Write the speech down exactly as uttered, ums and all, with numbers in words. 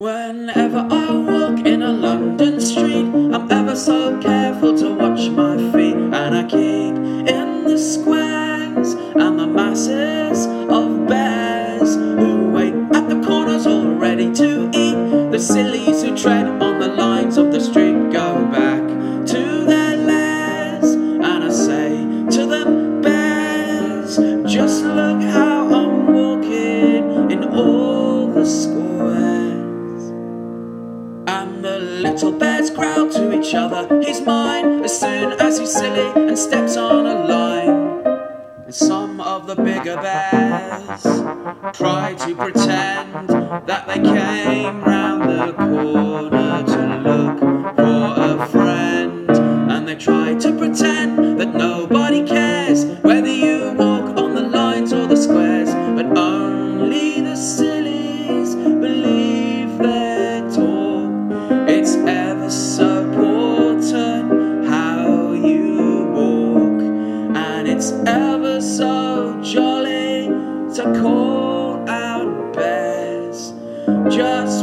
Whenever I walk in a London street, I'm ever so careful to watch my feet, and I keep in the squares and the masses of bears who wait at the corners all ready to eat. The sillies who tread on the lines of the street go back to their lairs, and I say to them, bears, just look how I'm walking in all the squares. And the little bears growl to each other, he's mine, as soon as he's silly and steps on a line. And some of the bigger bears try to pretend that they came round the corner to look for a friend. And they try to pretend that nobody cares whether you walk on the lines or the squares, but only the sillies believe their talk. It's ever so important how you walk, and it's ever so jolly to call out bears. Just